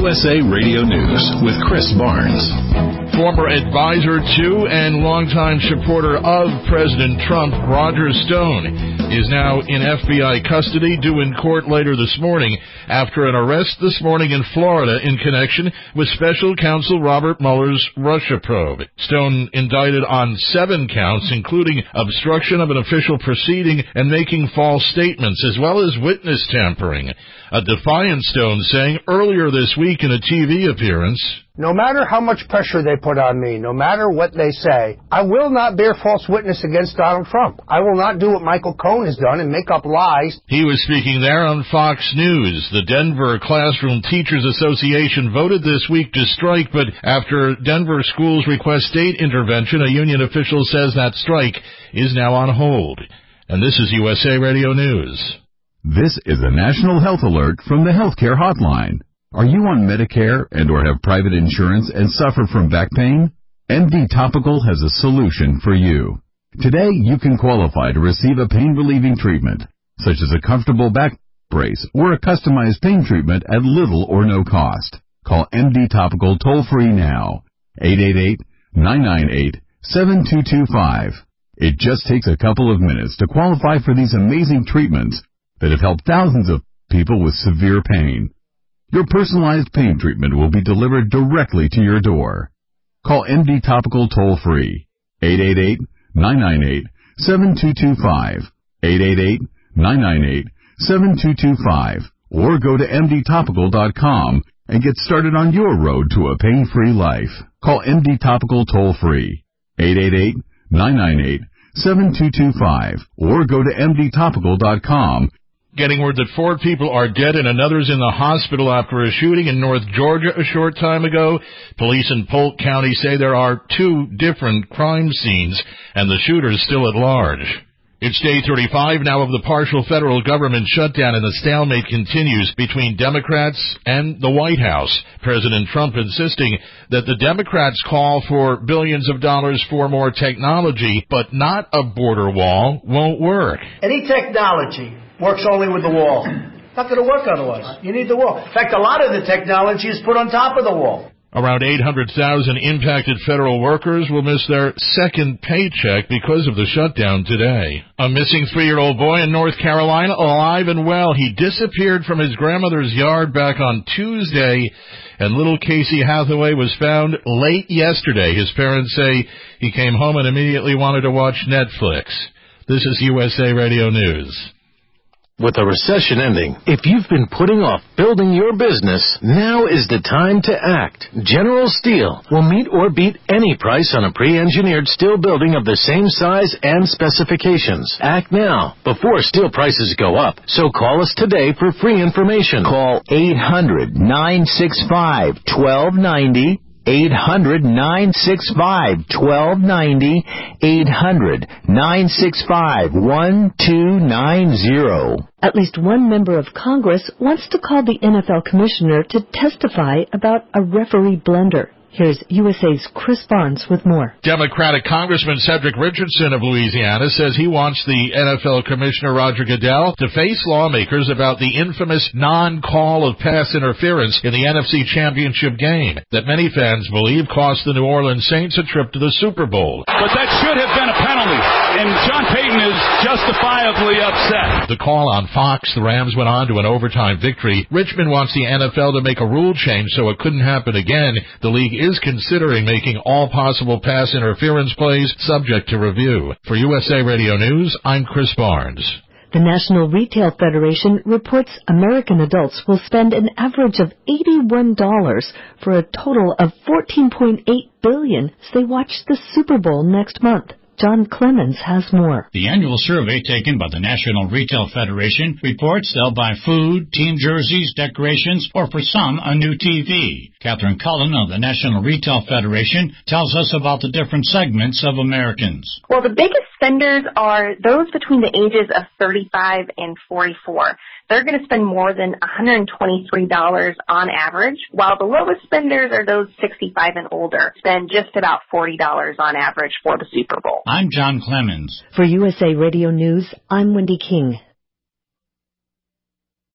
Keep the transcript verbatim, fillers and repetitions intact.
U S A Radio News with Chris Barnes. Former advisor to and longtime supporter of President Trump, Roger Stone, is now in F B I custody, due in court later this morning after an arrest this morning in Florida in connection with Special Counsel Robert Mueller's Russia probe. Stone indicted on seven counts, including obstruction of an official proceeding and making false statements, as well as witness tampering. A defiant Stone saying earlier this week in a T V appearance, "No matter how much pressure they put on me, no matter what they say, I will not bear false witness against Donald Trump. I will not do what Michael Cohen has done and make up lies." He was speaking there on Fox News. The Denver Classroom Teachers Association voted this week to strike, but after Denver schools request state intervention, a union official says that strike is now on hold. And this is U S A Radio News. This is a national health alert from the Healthcare Hotline. Are you on Medicare and or have private insurance and suffer from back pain? M D Topical has a solution for you. Today, you can qualify to receive a pain-relieving treatment, such as a comfortable back brace or a customized pain treatment at little or no cost. Call M D Topical toll-free now, eight eight eight, nine nine eight, seven two two five. It just takes a couple of minutes to qualify for these amazing treatments that have helped thousands of people with severe pain. Your personalized pain treatment will be delivered directly to your door. Call M D Topical toll-free, eight eight eight, nine nine eight, seven two two five, eight eight eight, nine nine eight, seven two two five, or go to M D topical dot com and get started on your road to a pain-free life. Call M D Topical toll-free, eight eight eight, nine nine eight, seven two two five, or go to M D topical dot com. Getting word that four people are dead and another's in the hospital after a shooting in North Georgia a short time ago. Police in Polk County say there are two different crime scenes and the shooter's still at large. It's day thirty-five now of the partial federal government shutdown, and the stalemate continues between Democrats and the White House. President Trump insisting that the Democrats call for billions of dollars for more technology, but not a border wall, won't work. Any technology works only with the wall. Not going to work otherwise. You need the wall. In fact, a lot of the technology is put on top of the wall. Around eight hundred thousand impacted federal workers will miss their second paycheck because of the shutdown today. A missing three-year-old boy in North Carolina, alive and well. He disappeared from his grandmother's yard back on Tuesday, and little Casey Hathaway was found late yesterday. His parents say he came home and immediately wanted to watch Netflix. This is U S A Radio News. With the recession ending, if you've been putting off building your business, now is the time to act. General Steel will meet or beat any price on a pre-engineered steel building of the same size and specifications. Act now, before steel prices go up. So call us today for free information. Call eight hundred, nine six five, one two nine zero. eight hundred, nine six five, one two nine zero. eight hundred, nine six five, one two nine zero. At least one member of Congress wants to call the N F L commissioner to testify about a referee blunder. Here's U S A's Chris Barnes with more. Democratic Congressman Cedric Richardson of Louisiana says he wants the N F L Commissioner Roger Goodell to face lawmakers about the infamous non-call of pass interference in the N F C Championship game that many fans believe cost the New Orleans Saints a trip to the Super Bowl. But that should have been a penalty, and John Payton is justifiably upset. The call on Fox, the Rams went on to an overtime victory. Richmond wants the N F L to make a rule change so it couldn't happen again. The league is considering making all possible pass interference plays subject to review. For U S A Radio News, I'm Chris Barnes. The National Retail Federation reports American adults will spend an average of eighty-one dollars for a total of fourteen point eight billion dollars as they watch the Super Bowl next month. John Clemens has more. The annual survey taken by the National Retail Federation reports they'll buy food, team jerseys, decorations, or for some, a new T V. Catherine Cullen of the National Retail Federation tells us about the different segments of Americans. Well, the biggest spenders are those between the ages of thirty-five and forty-four. They're going to spend more than one hundred twenty-three dollars on average, while the lowest spenders are those sixty-five and older, spend just about forty dollars on average for the Super Bowl. I'm John Clemens. For U S A Radio News, I'm Wendy King.